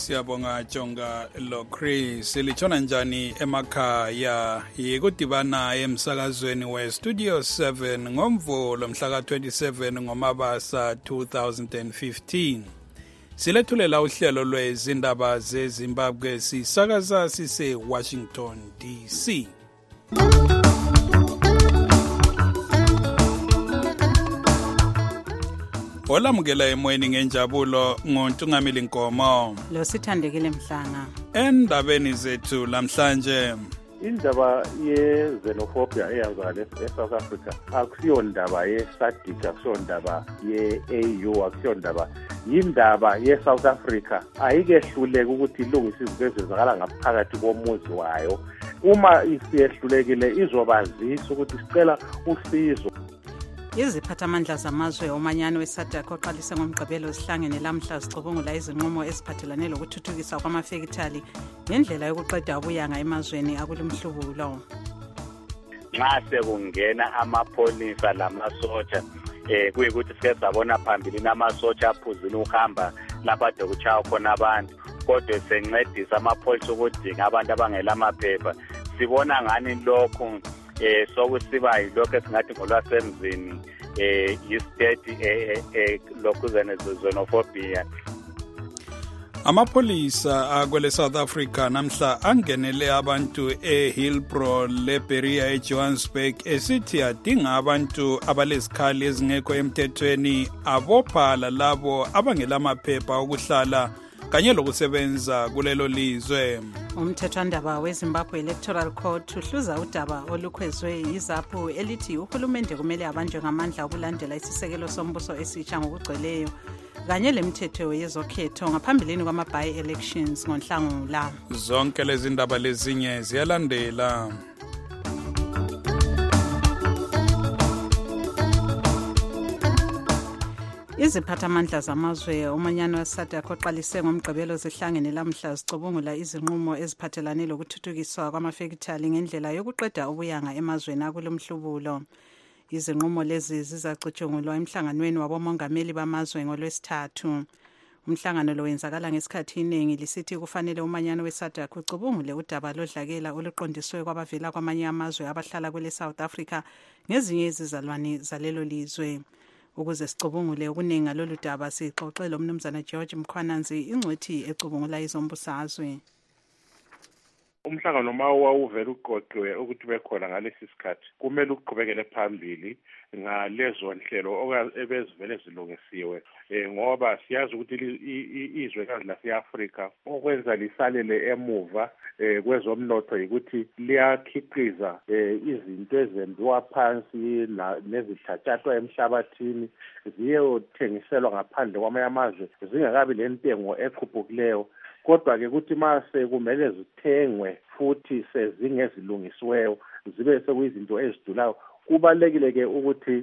siyabonga Jonga Chris. Silitshona njani emakhaya yikudibana emsakazweni we-Studio 7 ngomvulo mhla ka-27 ngoMabasa 2015. Silethulela uhlelo lwezindaba zeZimbabwe sisakaza sise-Washington DC. Olamukela emoyeni ngenjabulo ngoNtungamili Nkomo. Lo sithandekile Mhlanga. Endabeni zethu lamhlanje. Indaba ye-xenophobia eyenzakala eSouth Africa akusiyo ndaba ye-SADC, akusiyo ndaba ye-AU, akusiyo ndaba yindaba ye-South Africa. Ayikehluleka ukuthi ilungise izinto ezenzakala ngaphakathi komuzi wayo. Uma isiyehlulekile izobazisa ukuthi sicela usizo. Iziphathamandla zamazwe omanyano we-SADC oqalise ngomgqibelo zihlangene lamhla zicubungula izinqumo eziphathelane lokuthuthukiswa kwamafekithali ngendlela yokuqeda ubuyanga emazweni akulumhlubulo. Nxa sekungena amapholisa lamasotsha kuyikuthi sike sabona phambili namasotsha aphuzile ukuhamba lapha dokuchawa khona abantu, kodwa sencedisa amapholisa ukudinga abantu abangela amaphepha. Sibona ngani lokhu sokusiba yilokho esingathi ngolwasemzini yi-state lokhuzane xenophobia. Amapholisa akwele South Africa namhla angenele abantu eHillbrow leBeria eJohannesburg esithi adinga abantu abalezikhali ezingekho emthethweni abophala labo abangelamaphepha okuhlala kanye lokusebenza kulelo lizwe. Umthethwandaba weZimbabwe Electoral Court uhluza udaba olukhwezwe yizaphu elithi uhulumende kumele abanjwe ngamandla okulandela isisekelo sombuso esitsha ngokugcweleyo kanye lemithetho yezokhetho ngaphambilini kwama-by-elections ngoNhlangula. Zonke lezi ndaba lezinye ziyalandela. Iziphathamandla zamazwe omanyano we-SADC oqalise ngomgqibelo zihlangene lamhla zicubungula izinqumo eziphathelane lokuthuthukiswa kwamafekithali ngendlela yokuqeda ubuyanga emazweni akulumhlubulo. Izinqumo lezi zizacutshungulwa emhlanganweni wabomongameli bamazwe ngolwesithathu. Umhlangano lo wenzakala ngesikhathi iningi lisithi kufanele umanyano we-SADC ucubungule udaba lodlakela oluqondiswe kwabavela kwamanye amazwe abahlala kwele South Africa ngezinye izizalwane zalelo lizwe. Ukuze sicubungule okuningi ngalolu daba sixoxele umnumzana George Mkhwananzi ingcwethi ecubungula izombusazwe. Umhlangano mawuvela uqoqiwe ukuthi bekhona ngalesi sikhathi kumele uqhubekele phambili ngalezo nhlelo ebezivele zilungisiwe ngoba siyazi ukuthi izwekazi lase-Afrika okwenza lisalele emuva kwezomnotho yikuthi liyakhiqiza izinto ezembiwa phansi nezithatshathwa emhlabathini ziyothengiselwa ngaphandle kwamanye amazwe zingakabi lentengo ekhuphukileyo. Kodwa-ke ukuthi mase kumele zithengwe futhi sezingezilungisiweyo zibe sekuyizinto ezidulayo, kubalulekile-ke ukuthi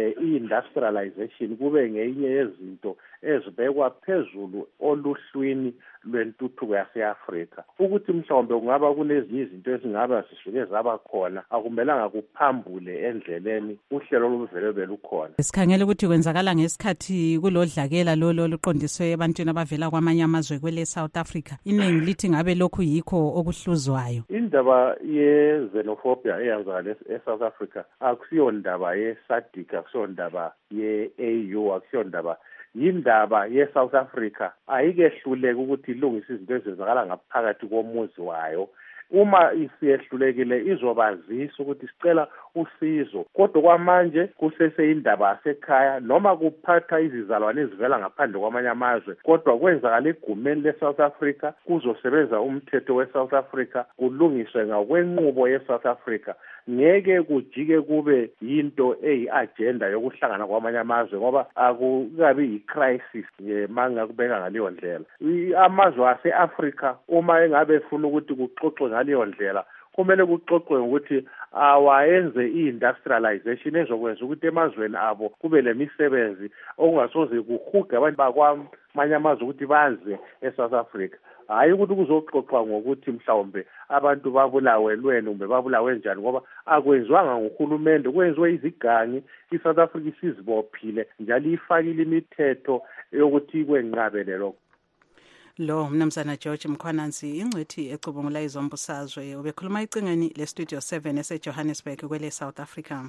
i-industrialization kube ngeyinye yezinto ezibekwa phezulu oluhlwini lwentuthuko yase-Afrika. Ukuthi mhlawumbe kungaba kunezinye izinto ezingaba zisuke zaba khona akumelanga kuphambule endleleni uhlelo oluvele belukhona. Sikhangela ukuthi kwenzakala ngesikhathi kulodlakela lolo oluqondiswe ebantwini abavela kwamanye amazwe kwele South Africa. Iningi lithi ngabe lokhu yikho okuhluzwayo. Indaba ye-xenophobia eyenzakala eSouth Africa akusiyo ndaba ye-SADC, akusiyo ndaba ye-AU, akusiyo ndaba yindaba ye-South Africa. Ayikehluleka ukuthi ilungise izinto ezenzakala ngaphakathi komuzi wayo. Uma isiyehlulekile izobazisa ukuthi sicela usizo, kodwa kwamanje kuseseyindaba yasekhaya noma kuphatha izizalwane ezivela ngaphandle kwamanye amazwe, kodwa kwenzakala egumeni le-South Africa kuzosebenza umthetho we-South Africa kulungiswe ngakwenqubo ye-South Africa. Ngeke kujike kube yinto eyi-agenda yokuhlangana kwamanye amazwe ngoba akukabi yi-crisis mangakubeka ngaleyo ndlela. Amazwe ase-Africa uma engabe efuna ukuthi kuxoxwe ngaleyo ndlela kumele kuxoxwe ukuthi awayenze i-industrialization ezokwenza ukuthi emazweni abo kube lemisebenzi okungasoze kuhuge abantu bakwamanye amazwe ukuthi baze eSouth Africa. Hayi ukuthi kuzoxoxwa ngokuthi mhlawumbe abantu babulawelweni kumbe babulawe njani ngoba akwenziwanga nguhulumende, kwenziwe izigangi. iSouth Africa isizibophile njalo ifakile imithetho yokuthi kwenqabele lokho. Lo mnumzana George Mkhwananzi ingcwethi ecubungula izombusazwe ubekhuluma icingweni le Studio 7 eseJohannesburg kwele South Africa.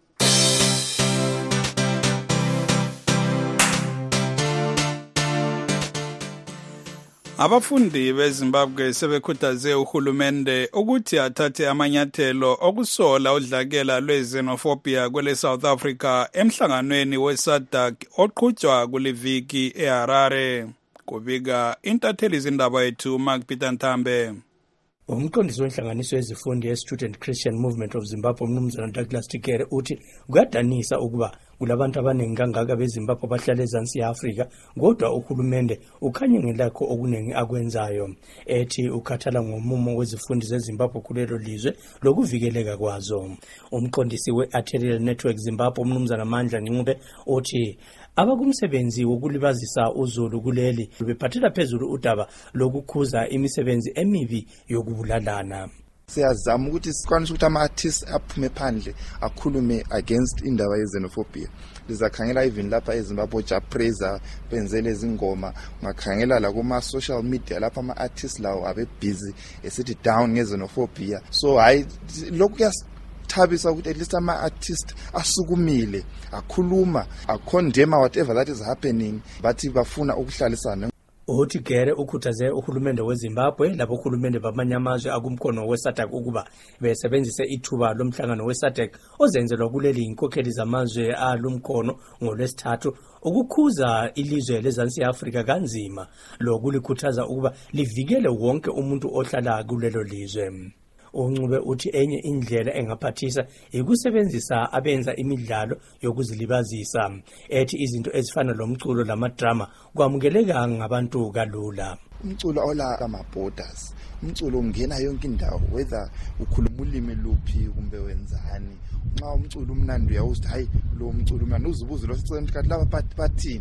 Abafundi beZimbabwe sebekhuthaze uhulumende ukuthi athathe amanyathelo okusola udlakela lwezenophobia kwele South Africa emhlanganweni weSADC oqhutshwa kuliviki eHarare. Kubika intatheli izindaba yethu Mark Peter Ntambe. Umqondisi wenhlanganiso yezifundi ye-Student Christian Movement of Zimbabwe umnumzana Douglas Tikere uthi kuyadanisa ukuba kulabantu abaningi kangaka beZimbabwe abahlala eZansi Afrika kodwa uhulumende ukhanye ngelakho okuningi akwenzayo. Ethi ukhathala ngomumo wezifundi zeZimbabwe kulelo lizwe lokuvikeleka kwazo. Umqondisi we-Arterial Network Zimbabwe umnumzana Mandla Ncube uthi abakumsebenzi wokulibazisa uzulu kuleli bephathela phezulu udaba lokukhuza imisebenzi emibi yokubulalana. Siyazama ukuthi sikwanise ukuthi ama-artists aphume phandle akhulume against indaba yezenophobia. Lizakhangela even lapha eZimbabwe Japraiser benzele izingoma, ungakhangela la kuma-social media lapha ama-artists lawo abe busy esithi down ngezenophobia. So hayi lokhu thabisa ukuthi at least ama-artist asukumile akhuluma acondemn whatever that is happening bathi bafuna ukuhlalisana. Uthi Gere ukhuthaze uhulumende weZimbabwe labo uhulumende bamanye amazwe akumkhono weSADC ukuba besebenzise ithuba lomhlangano weSADC ozenzelwa kuleli inkokheli zamazwe alumkhono ngolwesithathu ukukhuza ilizwe leZansi Afrika kanzima lokulikhuthaza ukuba livikele wonke umuntu ohlala kulelo lizwe. Uncube uthi enye indlela engaphathisa ikusebenzisa abenza imidlalo yokuzilibazisa. Ethi izinto ezifana lomculo lamadrama kwamukeleka ngabantu kalula. Umculo ola ama-borders, umculo ungena yonke indawo whether ukhuluma ulimi luphi kumbe wenzani. Nxa umculo umnandi uyawuthi hayi lo mculo manje uzibuze lo sicela kanti laba bathini.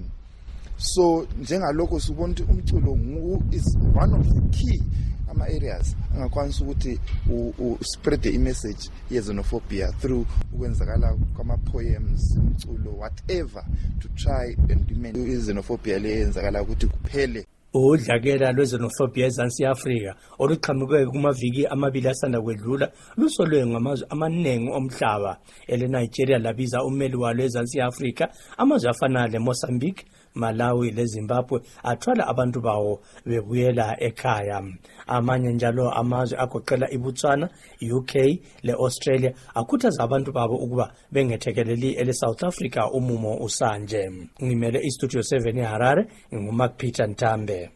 So njengalokho sibona ukuthi umculo is one of the key ama-areas angakwanisa ukuthi spread the message yezenophobia through ukwenzakala kwama-poems, umculo, whatever to try and diminish izenophobia le yenzakala ukuthi kuphele. Udlakela lwezenophobia eZansi Afrika oluqhamuke kumaviki amabili asanda kwedlula lusolwe ngamazwe amaningi omhlaba. Nigeria labiza ummeli walo eZansi Afrika, amazwe afana leMozambique, Malawi leZimbabwe athwala abantu bawo bebuyela ekhaya. Amanye njalo amazwe agoqela iBotswana, UK leAustralia akhuthaza abantu babo ukuba bengethekeleli eleSouth Africa umumo usanje. Ngimele iStudio 7 eHarare nguMark Peter Ntambe.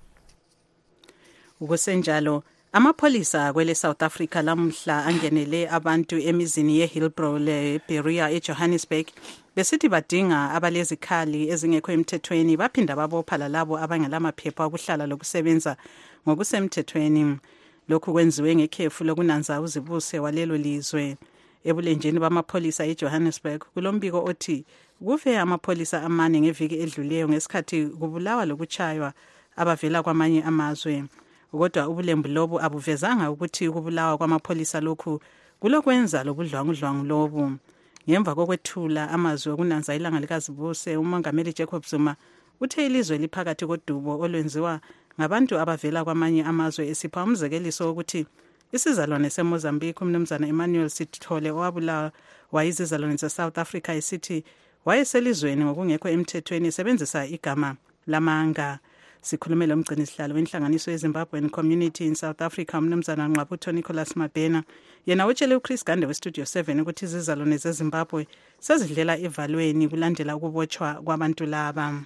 Ukusenjalo amapholisa kwele South Africa lamhla angenele abantu emizini yeHillbrow leBerea eJohannesburg besithi badinga abalezikhali ezingekho emthethweni baphinda babopha labo abangelamaphepha okuhlala lokusebenza ngokusemthethweni. Lokhu kwenziwe ngekhefu lokunanza uzibuse walelo lizwe. Ebulenjeni bamapholisa eJohannesburg kulombiko othi kufe amapholisa amane ngeviki edluleyo ngesikhathi kubulawa lokuchaywa abavela kwamanye amazwe. Kodwa ubulembu lobu abuvezanga ukuthi ukubulawa kwamapholisa lokhu kulokwenza lobudlwangudlwangu lobu. Ngemva kokwethula amazwi okunanza ilanga likazibuse, uMongameli Jacob Zuma uthe ilizwe liphakathi kodubo olwenziwa ngabantu abavela kwamanye amazwe esipha umzekeliso ukuthi isizalwane seMozambique umnumzana Emmanuel Sithole owabulawa wayizizalwane zeSouth Africa esithi wayeselizweni ngokungekho emthethweni esebenzisa igama lamanga. Sikhulumela umgcinisihlalo wenhlanganiso yeZimbabwean Community in South Africa umnumzana Nqabutho Nicholas Mabhena yena utshele uChris Gande weStudio 7 ukuthi izizalwane zeZimbabwe sezidlela evalweni kulandela ukubotshwa kwabantu laba.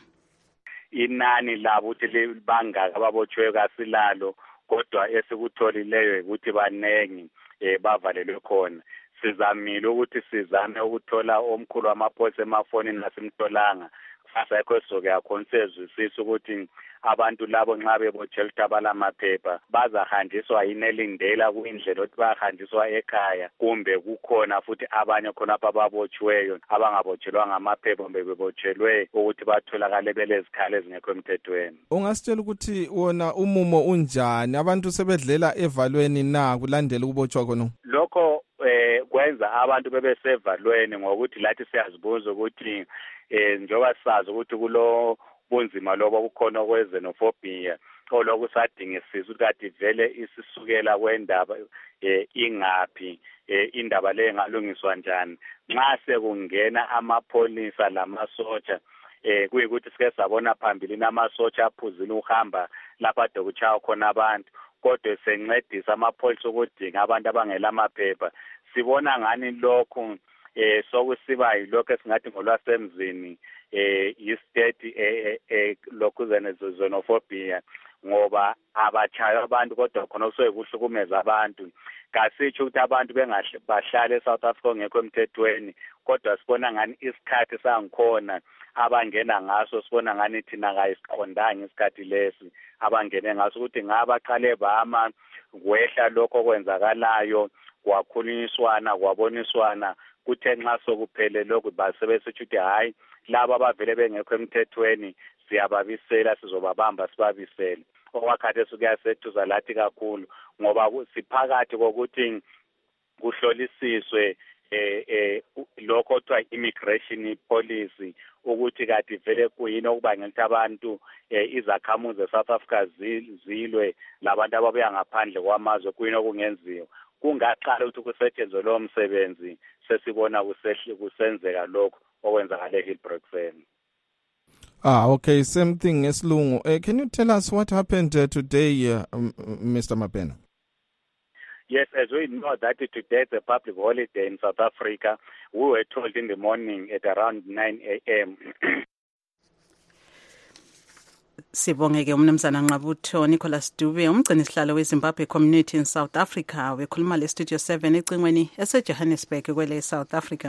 Inani labo uthi libangaka ababotshwe kasilalo kodwa esikutholileyo ukuthi banengi bavalelwe khona. Sizamile ukuthi sizame ukuthola omkhulu wamaphoyisa emafonini nasimtholanga. Asekho soke akhonsezwisisa ukuthi abantu labo nxa bebotshelwa ukuthi abalamaphepha bazahanjiswa inelindela kuyindlela ukuthi bahanjiswa ekhaya kumbe kukhona futhi abanye khonapha ababotshiweyo abangabotshelwanga amaphepha kumbe bebotshelwe ukuthi batholakale belezikhali ezingekho emthethweni. Ungasitshela ukuthi wona umumo unjani abantu sebedlela evalweni na kulandela ukubotshwa khona? Lokho kwenza abantu bebesevalweni ngokuthi lathi siyazibuza ukuthi njengoba sazi ukuthi kulo bunzima lobo bukhona kwezenophobia oloku sadingisisa ukuthi kade vele isisukela kwendaba ingaphi indaba le ngalungiswa njani nxa sekungena amapholisa lamasotsha kuyikuthi sike sabona phambili namasotsha aphuzile uhamba lapha dokuchawa khona abantu kodwa sencedisa amapholisa ukudinga abantu abangela amaphepha sibona ngani lokho sokusiba yilokho esingathi ngolwasemzini i-state lokhuzene xenophobia ngoba abachayo abantu kodwa khona kusuke kuhlukumeza abantu kasitsho ukuthi abantu bahlale eSouth Africa ongekho emthethweni kodwa sibona ngani isikhathi sangikhona abangena ngaso sibona ngani thina kayisiqondanga isikhathi lesi abangene ngaso ukuthi ngabaqale bama kwehla lokho kwenzakalayo kwakhulunyiswana kwaboniswana kuthe nxa sokuphele lokhu basebesithi ukuthi hayi laba abavele bengekho emthethweni siyababisela sizobabamba sibabisele okwakhathi sukuyasethuza lathi kakhulu ngoba siphakathi kokuthi kuhlolisiswe lokho kuthiwa immigration policy ukuthi kade vele kuyini okubangela ukuthi abantu izakhamuzi ze-South Africa zilwe labantu ababuya ngaphandle kwamazwe kuyini okungenziwa kungaqala ukuthi kusetshenzwe lowo msebenzi sesibona kusenzeka lokho okwenzakale eHillbroxen. Okay, same thing ngesilungu. Can you tell us what happened today, Mr. Mapena? Yes, as we know that today is a public holiday in South Africa, we were told in the morning at around 9 a.m. Sibongeke umnumzana Nqabutho Nicholas Dube umgcini sihlalo weZimbabwe Community in South Africa wekhuluma le Studio 7 ecingweni eseJohannesburg kwele South Africa.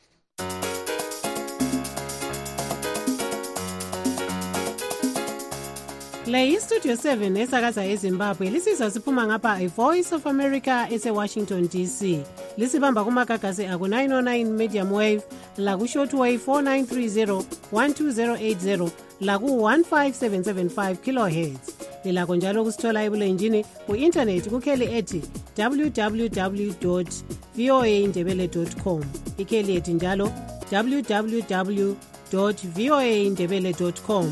Le Studio 7 esakaza eZimbabwe lisizwa siphuma ngapha iVoice of America ese-Washington DC. Lisibamba kumagagasi aku-909 medium wave, laku-shortwave 4930 12080, laku-15775 kilohertz. Lilakho njalo kusithola ebulenjini ku-internet kukheli ethi www.voaindebele.com. Ikheli ethi njalo www.voaindebele.com.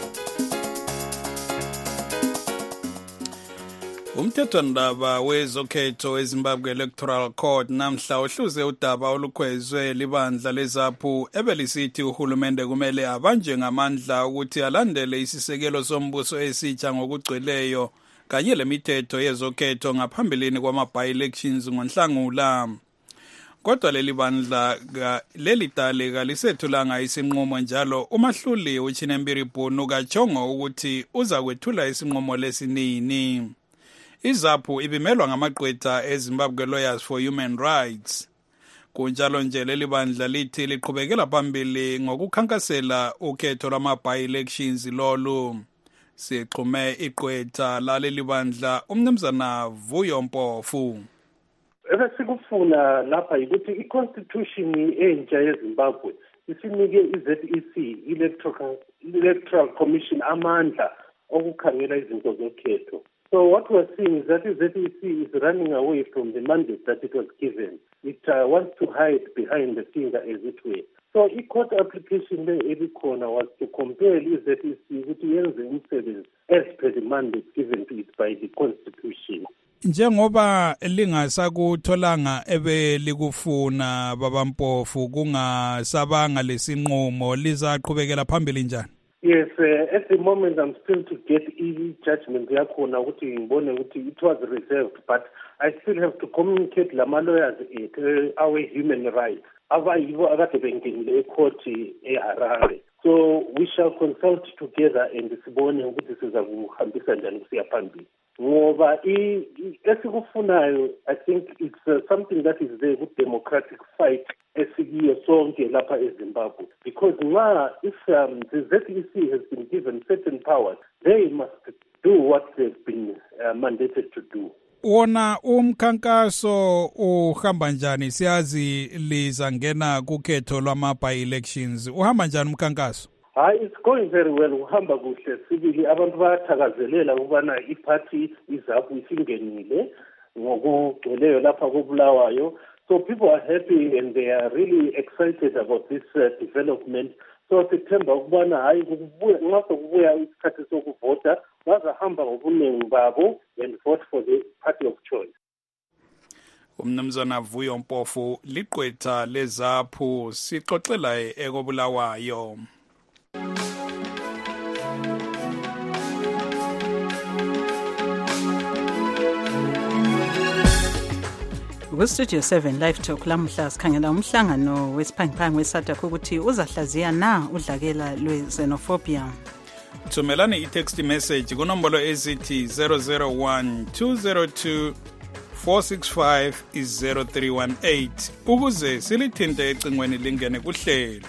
Umthethwandaba wezokhetho eZimbabwe Electoral Court namhla uhluze udaba olukhwezwe libandla leZAPU ebelisithi uhulumende kumele abanje ngamandla ukuthi alandele isisekelo sombuso esitsha ngokugcweleyo kanye lemithetho yezokhetho ngaphambilini kwama-by-elections ngoNhlangula. Kodwa leli bandla leli tale kalisethulanga isinqumo njalo umahluli uChinembiri Bhunu kachongo ukuthi uza kwethula isinqumo lesinini. iZAPU ibimelwa ngamagqwetha eZimbabwe Lawyers for Human Rights. Kunjalo nje leli bandla lithi liqhubekela phambili ngokukhankasela ukhetho lwama-by-elections lolu. Sixhume igqwetha laleli bandla umnumzana Vuyo Mpofu. Ebesikufuna lapha ukuthi i-constitution entsha yeZimbabwe isinike i-ZEC Electoral Commission amandla okukhangela izinto zokhetho. So what we're seeing is that the ZEC is running away from the mandate that it was given. It wants to hide behind the finger, as it were. So i-court application le-Ebikona was to compel i-ZEC ukuthi yenze umsebenzi as per the mandate given to it by the constitution. Njengoba lingasakutholanga ebe likufuna babampofu kungasabanga lesinqumo lizaqhubekela phambili njani? Yes, at the moment I'm still to get judgment yakhona ukuthi ngibone ukuthi it was reserved, but I still have to communicate lama lawyers our human rights abayibo akade bengenile ecourt eHarare. So we shall consult together and sibone ukuthi siza kuhambisa njani kusiya phambili. Ngoba esikufunayo I think it's something that is there with democratic fight esikiyo sonke lapha eZimbabwe, because if the ZEC has been given certain powers, they must do what they've been mandated to do. Wona umkhankaso uhamba njani? Siyazi lizangena kukhetho lwama-by-elections. Uhamba njani umkhankaso? It's going very well. Uhamba kuhle sibili abantu bayathakazelela ukubana iparty iZAPU isingenile ngokugcweleyo lapha koBulawayo. So people are happy and they are really excited about this development. So September ukubana hayi nxa sokubuya isikhathi sokuvota bazahamba ngobuningi babo and vote for the party of choice. Umnumzana Vuyo Mpofu liqwetha lezaphu sixoxela ekobulawayo. Studio 7 Live Talk lamhla sikhangela umhlangano wesiphangiphangi weSADC ukuthi uzahlaziya na udlakela lwe-xenophobia. Thumelani i-text message kunombolo ezithi 001 202 465 0318 ukuze silithinte ecingweni lingene kuhlelo.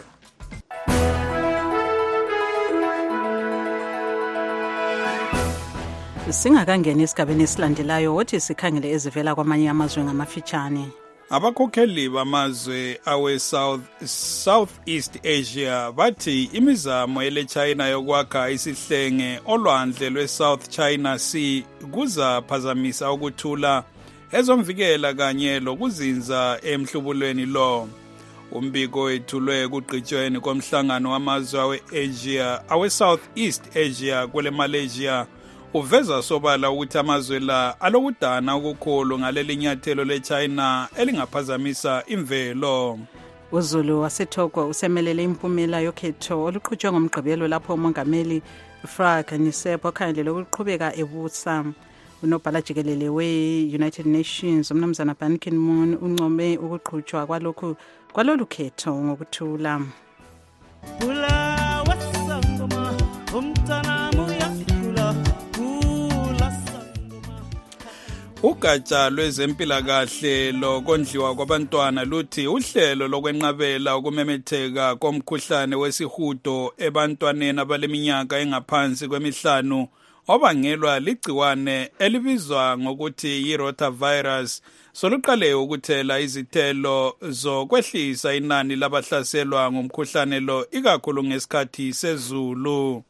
Singakangena esigabeni esilandelayo wothi sikhangele ezivela kwamanye amazwe ngamafitshane. Abakhokheli bamazwe awe Southeast Asia bathi imizamo ele China yokwakha isihlenge olwandle lwe-South China Sea kuzaphazamisa ukuthula ezomvikela kanye lokuzinza emhlubulweni lo. Umbiko wethulwe kugqitshweni komhlangano wamazwe awe-Asia awe-Southeast Asia kwele Malaysia uveza sobala ukuthi amazwe la alokudana ukukhulu ngaleli nyathelo leChina elingaphazamisa imvelo. uZulu waseTogo usemelele impumela yokhetho oluqhutshwe ngomgqibelo lapho umongameli Frank Nisepo khandlela ukuqhubeka ebusa. Unobhala jikelele we-United Nations umnumzana Ban Ki-moon uncome ukuqhutshwa kwalolu khetho ngokuthula. Ugatsha lwezempilakahle lokondliwa kwabantwana luthi uhlelo lokwenqabela ukumemetheka komkhuhlane wesihudo ebantwaneni abaleminyaka engaphansi kwemihlanu obangelwa ligciwane elibizwa ngokuthi yi-rotavirus soluqale ukuthela izithelo zokwehlisa inani labahlaselwa ngumkhuhlane lo ikakhulu ngesikhathi sezulu.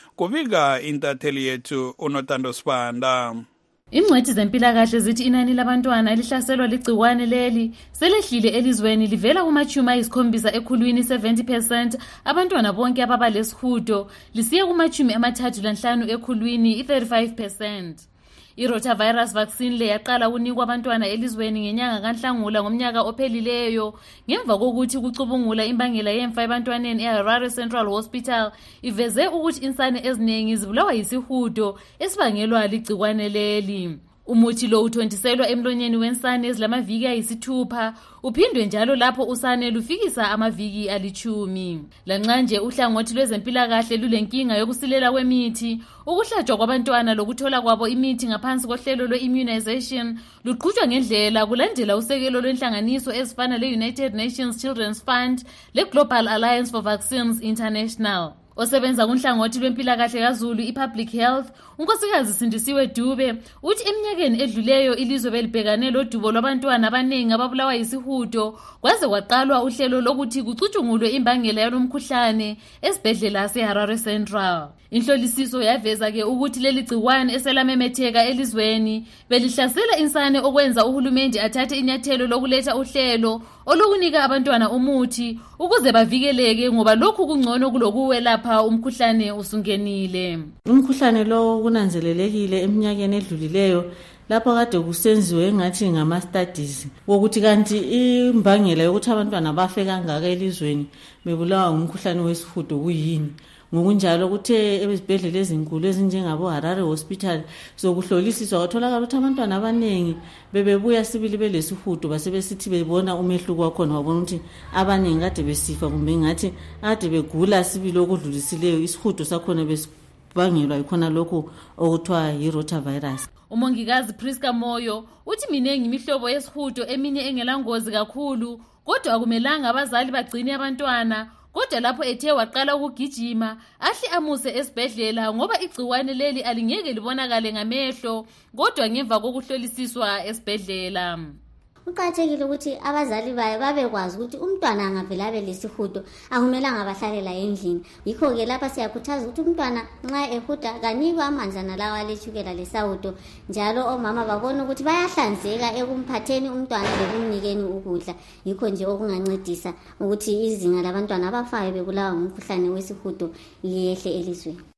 Kubika intatheli yethu uNotando Sibanda. Ingcwethi zempilakahle zithi inani labantwana elihlaselwa ligciwane leli selehlile elizweni livela kumachumi ayisikhombisa ekhulwini 70% abantwana bonke ababa lesihudo lisiye kumachumi amathathu lanhlanu ekhulwini 35%. I-rotavirus vaccine le yaqala ukunikwa abantwana elizweni ngenyanga kaNhlangula ngomnyaka ophelileyo ngemva kokuthi kucubungula imbangela yemfa ebantwaneni eHarare Central Hospital iveze ukuthi insane eziningi zibulawa yisihudo esibangelwa ligciwane leli. Umuthi lo uthontiselwa emlonyeni wensane ezilamaviki ayisithupha uphindwe njalo lapho usane lufikisa amaviki alichumi. Lanqanje uhlangothi lwezempilakahle lulenkinga yokusilela kwemithi, ukuhlatshwa kwabantwana lokuthola kwabo imithi ngaphansi kohlelo lwe-immunization luqhutshwa ngendlela kulandela usekelo lwenhlanganiso ezifana le-United Nations Children's Fund le-Global Alliance for Vaccines International. Osebenza kunhlangothi lwempilakahle kaZulu iPublic Health unkosikazi Sindisiwe Dube uthi eminyakeni edluleyo ilizwe belibhekane lodubo lwabantwana abaningi ababulawa yisihudo kwaze kwaqalwa uhlelo lokuthi kucutshungulwe imbangela yalomkhuhlane esibhedlela seHarare Central. Inhlolisiso yaveza ke ukuthi leli gciwane eselamemetheka elizweni belihlasela insane okwenza uhulumende athathe inyathelo lokuletha uhlelo olokunika abantwana umuthi ukuze bavikeleke ngoba lokhu kungcono kulokuwelapha umkhuhlane usungenile. Umkhuhlane lo kunanzelelekile eminyakeni edlulileyo lapho kade kusenziwe engathi ngama studies wokuthi kanti imbangela yokuthi abantwana bafe kangaka elizweni bebulawa ngumkhuhlane wesihudo kuyini. Ngokunjalo kuthe ezibhedlela ezinkulu ezinjengabo Harare Hospital sokuhlolisiswa kwatholakala ukuthi abantwana abaningi bebebuya sibili belesihudo basebesithi bebona umehluko wakhona wabona ukuthi abaningi kade besifa kumbe ngathi kade begula sibili okudlulisileyo isihudo sakhona besibangelwa yikhona lokho okuthiwa yi-rotavirus. Umongikazi Priska Moyo uthi minengi imihlobo yesihudo eminye engelangozi kakhulu kodwa akumelanga abazali bagcine abantwana kodwa lapho ethe waqala ukugijima ahle amuse esibhedlela ngoba igciwane leli alingeke libonakale ngamehlo kodwa ngemva kokuhlolisiswa esibhedlela. Kuqakathekile ukuthi abazali baye babekwazi ukuthi umntwana angavela abe lesihudo akumelanga abahlalela endlini. Yikho ke lapha siyakhuthaza ukuthi umntwana nxa ehuda kanikwe amanzana lawa lethukela lesawudo njalo omama babone ukuthi bayahlanzeka ekumphatheni umntwana lekumnikeni ukudla. Yikho nje okungancedisa ukuthi izinga labantwana abafayo bebulawa ngumkhuhlane wesihudo liyehle elizweni.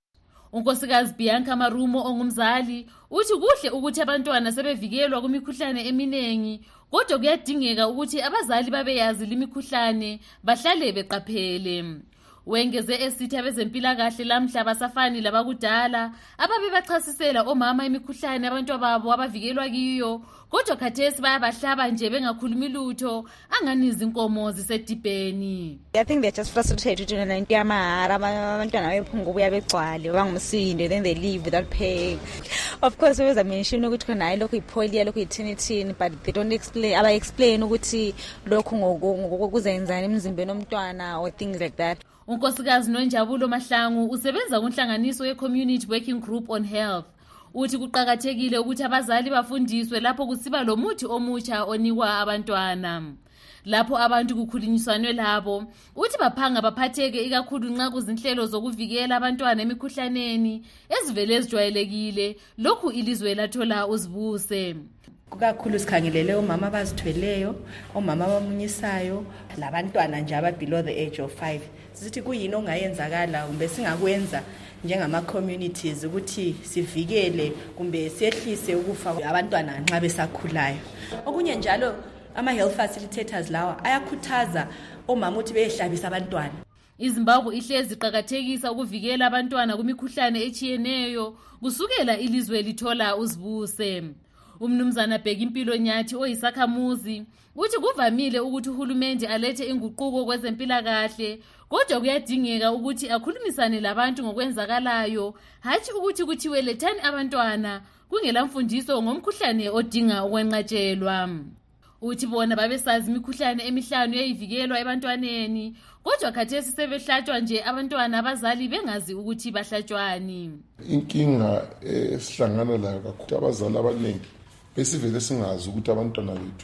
Unkosikazi Bianca Marumo ongumzali uthi kuhle ukuthi abantwana sebevikelwa kumikhuhlane eminingi, kodwa kuyadingeka ukuthi abazali babeyazi limikhuhlane bahlale beqaphele. Wengeze esithi abezempilakahle lamhla basafani labakudala ababebachasisela omama imikhuhlane abantu babo abavikelwa kiyo, kodwa khathesi bayabahlaba nje bengakhulumi lutho anganizi inkomo zisedibheni. I think they're just frustrated to know yamahara abantwana bephunga ubuya begcwale bangumsindo, then they leave without paying. Of course we was mention ukuthi khona hayi lokho ipolio lokho ithinithini, but they don't explain ukuthi lokho ngokuzenzana emzimbeni omntwana or things like that. Unkosikazi Nonjabulo Mahlangu usebenza kunhlanganiso ye-Community Working Group on Health. Uthi kuqakathekile ukuthi abazali bafundiswe lapho kusiba lo muthi omutsha onikwa abantwana. Lapho abantu kukhulunyiswanwe labo, uthi baphanga baphatheke ikakhulu nxa kuzinhlelo zokuvikela abantwana emikhuhlaneni ezivele ezijwayelekile, lokhu ilizwe lathola uzibuse. Kukakhulu sikhangelele omama abazithweleyo, omama abamunyisayo, labantwana nje aba below the age of 5. Sithi kuyini ongayenzakala kumbe singakwenza njengama communities ukuthi sivikele kumbe sehlise ukufa abantwana nxa besakhulayo. Okunye njalo ama health facilitators lawa ayakhuthaza omama ukuthi behlabisa abantwana. iZimbabwe ihlezi iqhakathekisa ukuvikela abantwana kumikhuhlane echiyeneyo kusukela ilizwe lithola uzibuse. Umnumzana Bheki Impilo Nyathi oyisakhamuzi uthi kuvamile ukuthi uhulumende alethe inguquko kwezempilakahle, kodwa kuyadingeka ukuthi akhulumisane labantu ngokwenzakalayo, hathi ukuthi kuthiwe lethani abantwana kungela mfundiso ngomkhuhlane odinga ukwenqatshelwa. Uthi bona babesazi imikhuhlane emihlanu eyivikelwa ebantwaneni, kodwa khathesi sebehlatshwa nje abantwana abazali bengazi ukuthi bahlatshwani. Inkinga esihlangana layo kakhulu abazali abaningi besivele singazi ukuthi abantwana bethu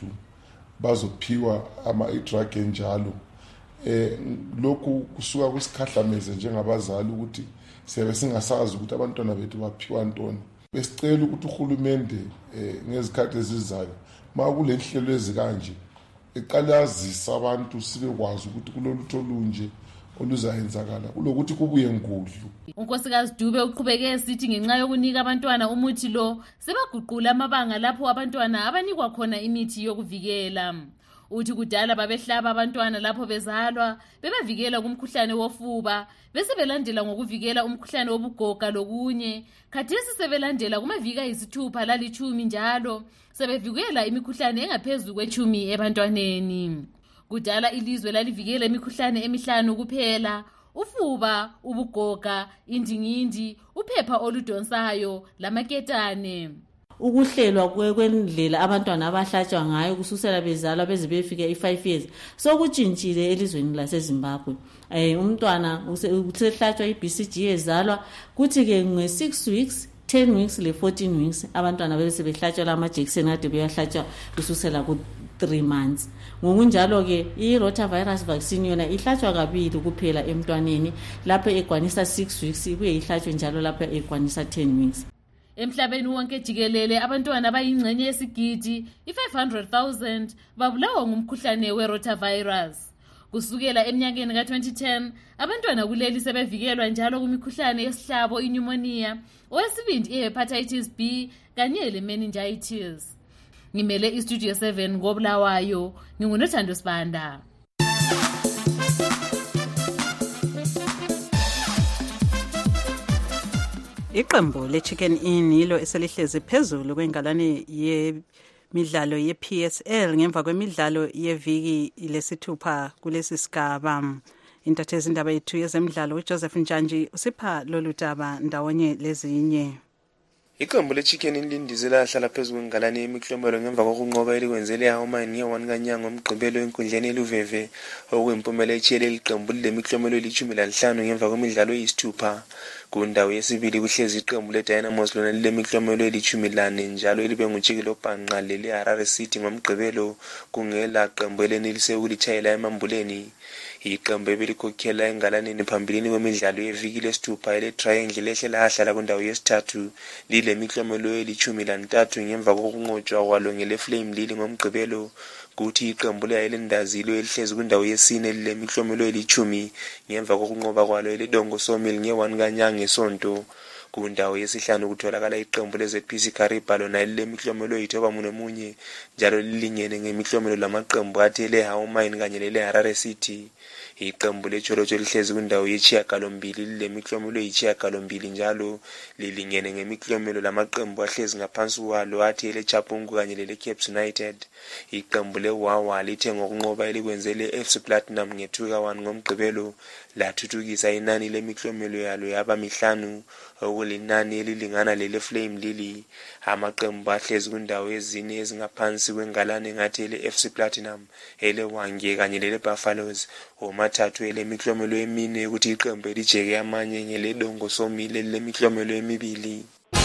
bazophiwa ama-drug enjalo. Lokhu kusuka kusikhahlameze njengabazali ukuthi siyabe singasazi ukuthi abantwana bethu baphiwa ntoni. Besicela ukuthi uhulumende ngezikhathi ezizayo makule nhlelo ezikanje eqalazisa abantu sibekwazi ukuthi kulolutho lunje oluzayenzakala kulokuthi kubuye ngudlu. Unkosikazi Dube uqhubeke esithi ngenxa yokunika abantwana umuthi lo sebaguqula amabanga lapho abantwana abanikwa khona imithi yokuvikela. Uthi kudala babehlaba abantwana lapho bezalwa bebavikela kumkhuhlane wofuba bese belandela ngokuvikela umkhuhlane wobugoga lokunye. Khathesi sebelandela kumavika ayisithupha lalitshumi njalo sebevikela imikhuhlane engaphezulu kwetshumi ebantwaneni. Kudala ilizwe lalivikela imikhuhlane emihlanu kuphela: ufuba, ubugoga, indingindi, uphepha oludonsayo lamaketane. Ukuhlelwa kwendlela abantwana abahlatshwa ngayo kususela bezalwa beze befika i5 years sokutshintshile elizweni laseZimbabwe. Umntwana usehlatshwa iBCG ezalwa kuthi ke nge6 weeks, 10 weeks le 14 weeks abantwana bese behlatshwa lamajekiseni ade beyahlatshwa kususela ku 3 months. Ngokunjalo ke i-rotavirus vaccine yona ihlatshwa kabili kuphela emntwaneni, lapho ekwanisa 6 weeks ibuye ihlatshwe njalo lapho ekwanisa 10 weeks. Emhlabeni wonke jikelele abantwana bayingcenye yesigidi i500,000 babulawa ngumkhuhlane werotavirus. Kusukela eminyakeni ka2010 abantwana kuleli sebevikelwa njalo kumikhuhlane yesihlabo, pneumonia, owesibindi ihepatitis B kanye lemeningitis. Ngimele iStudio 7 ngoBulawayo, nginguNothando Sibanda. Iqembu leChicken Inn yilo eselihlezi phezulu kwengalane yemidlalo yePSL ngemva kwemidlalo yeviki lesithupha kulesi sigaba. Intatheli indaba yethu yezemidlalo uJoseph Njanji usipha lolu daba ndawonye lezinye. Iqembu leChicken Inn lindizela hlala phezulu kwengalane yemiklomelo ngemva kokunqoba elikwenzele eHomani nge-1 kaNyanga ngomgqibelo enkundleni eLuveve, okuyimpumela echiyele iqembu lemiklomelo eli-15 ngemva kwemidlalo eyisithupha. Kundawo yesibili kuhlezi iqembu leDynamos lona lilemiklomelo eli-14 njalo elibe ngujikelo bhanqa lele-Harare City ngomgqibelo kungela qembu elenelise ukulitshayela emambuleni. Iqembu ebelikhokhela engalaneni phambilini kwemidlalo yeviki lesithupha ele-Triangle lehle lahlala kundawo yesithathu lilemiklomelo eli-13 ngemva kokunqotshwa kwalo ngele-Flame Lili ngomgqibelo, kuthi iqembu le-Islanders elihlezi kundawo yesine lilemiklomelo eli-10 ngemva kokunqoba kwalo ele-Dongo Sawmill nge-1 kaNyanga ngesonto. kundawo yesihlanu kutholakala iqembu le-ZPC Kariba lona lilemiklomelo eyithoba munye njalo lilingene ngemiklomelo lamaqembu athele Haumine kanye lele-Harare City. Iqembu leCholocho lihlezi kundawo yesishiyagalombili lilemiklomelo eyisishiyagalombili njalo lilingene ngemiklomelo lamaqembu ahlezi ngaphansi kwalo athele Chapungu kanye lele-Cape United. Iqembu leWawa lithe ngokunqoba elikwenze le-FC Platinum nge-2-1 ngomgqibelo lathuthukisa inani lemiklomelo yalo yaba 5 okulinani elilingana lele-Flame Lily. Amaqembu ahlezi kundawo ezine ezingaphansi kwengalane ngathi ele-FC Platinum, ele-Wange kanye lele-Buffaloes omathathu elemiklomelo emine ukuthi iqembu elijeke amanye ngeledongo somile lemiklomelo emibili.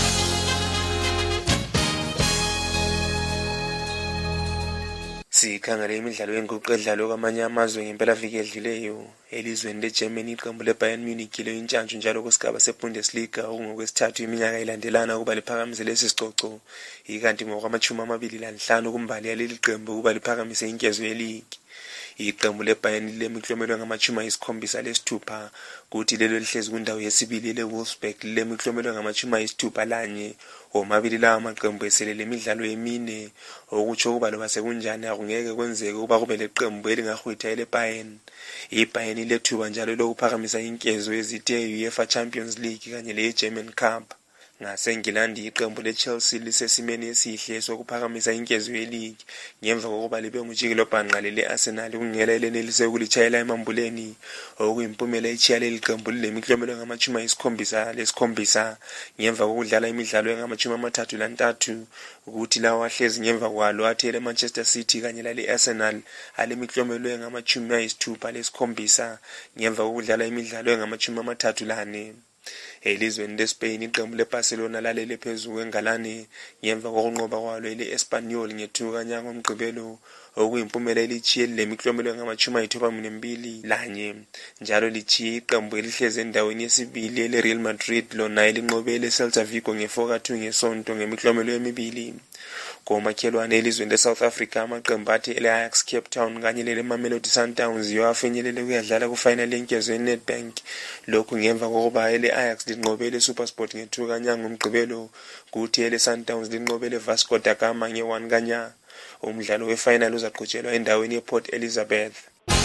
Sikhangele imidlalo yenguqu edlalwa kwamanye amazwe ngempelaviki edluleyo. Elizweni leGermany iqembu leBayern Munich intshantshi njalo kusigaba seBundesliga okungokwesithathu iminyaka ilandelana kuba liphakamise lesi sicoco, ikanti ngokwama-25 kumbali yaleli qembu kuba liphakamise inkezo yeligi. Iqembu leBayern lilemiklomelo ngama-76 kuthi lelo lihlezi kundawo yesibili le-Wolfsburg lilemiklomelo ngama-61 omabili lawa amaqembu eselele imidlalo emine, okutsho kuba loba sekunjani akungeke kwenzeke ukuba kube leqembu elingahwitha eleBayern. iBayern ilethuba njalo lokuphakamisa inkezo ezithe UEFA Champions League kanye le-German Cup. NgaseNgilandi iqembu leChelsea lisesimeni esihle sokuphakamisa inkezo yeligi ngemva kokuba libe ngujikilobhanqa lele-Arsenal kungela elenelise ukulitshayela emambuleni, okuyimpumela etshiya leli qembu lilemiklomelo ngama-77 ngemva kokudlala imidlalo engama-33 ukuthi lawo ahlezi ngemva kwalo athele Manchester City kanye lale-Arsenal alemiklomelo engama-67 ngemva kokudlala imidlalo engama-34. Elizweni leSpain iqembu leBarcelona lalele phezulu kwengalane ngemva kokunqoba kwalo ele-Espanyol nge-2-0 ngomgqibelo, okuyimpumela elitshiye lemiklomelo ngama-92 njalo litshiye iqembu elihlezi endaweni yesibili ele-Real Madrid lona elinqobe ele-Celta Vigo nge-4-2 ngesonto ngemiklomelo emibili. Komakhelwane elizweni leSouth Africa amaqembu athi ele-Ajax Cape Town kanye lele-Mamelodi Sundowns yafinyelele kuyadlala kufinal yenkezo ye-Nedbank, lokhu ngemva kokuba ele-Ajax linqobe ele-SuperSport nge-2-0 ngomgqibelo kuthi ele-Sundowns linqobe ele-Vasco da Gama nge-1-0. Umdlalo wefinal uzaqhutshelwa endaweni yePort Elizabeth.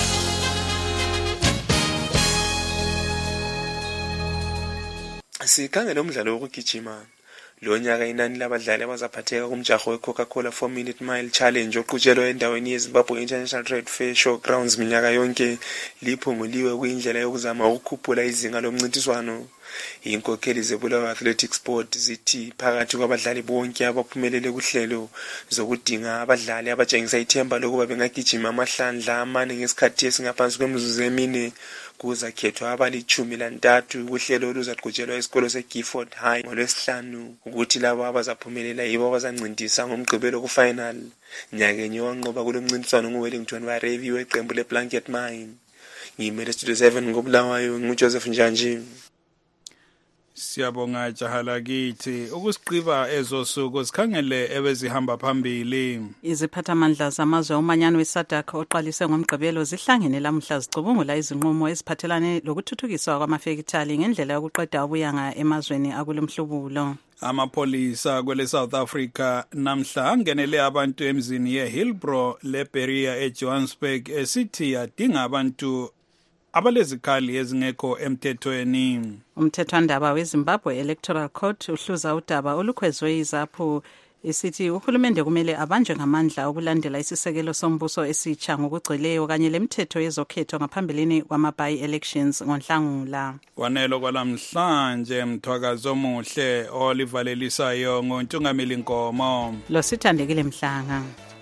Sikhangele umdlalo wokugijima. Lo nyaka inani labadlali abazaphatheka kumjaho we-Coca-Cola 4-Minute Mile Challenge oqhutshelwa endaweni yeZimbabwe International Trade Fair Showgrounds minyaka yonke liphunguliwe kuyindlela yokuzama ukukhuphula izinga lomncintiswano. Inkokheli zeBulawayo Athletic Sport zithi phakathi kwabadlali bonke abaphumelele kuhlelo zokudinga abadlali abatshengisa ithemba lokuba bengagijima amahlandla amane ngesikhathi esingaphansi kwemizuzu emine kuzakhethwa abali-13 kuhlelo oluzaqhutshelwa esikolo seGifford High ngolwesihlanu ukuthi labo abazaphumelela yibo abazancintisa ngomgqibelo kufinal. Nyakenye wanqoba kulo mncintiswano nguWellington Warevi weqembu leBlanket Mine. Ngimele Studio 7 ngoBulawayo nguJoseph Njanji. Siyabonga jahala kithi ukusiqiba ezosuku sikhangele ebezihamba phambili. Iziphathamandla zamazwe omanyano weSADC oqalise ngomgqibelo zihlangene lamhla zicubungula izinqumo eziphathelane lokuthuthukiswa kwamafekithali ngendlela yokuqeda ubuyanga emazweni akulomhlubulo. Amapolisa kwele South Africa namhla angenele abantu emzini yeHillbrow leBeria eJohannesburg esithi yadinga abantu abalezikhali ezingekho emthethweni. Umthethwandaba weZimbabwe Electoral Court uhluza udaba olukhwezwe izaphu esithi uhulumende kumele abanjwe ngamandla ukulandela isisekelo sombuso esitsha ngokugcweleyo kanye lemithetho yezokhetho ngaphambilini kwama-by-elections ngoNhlangula. Kwanelo kwalamhlanje mthwakazo omuhle olivalelisayo ngoNtungameli Nkomo. Lo sithandekile Mhlanga.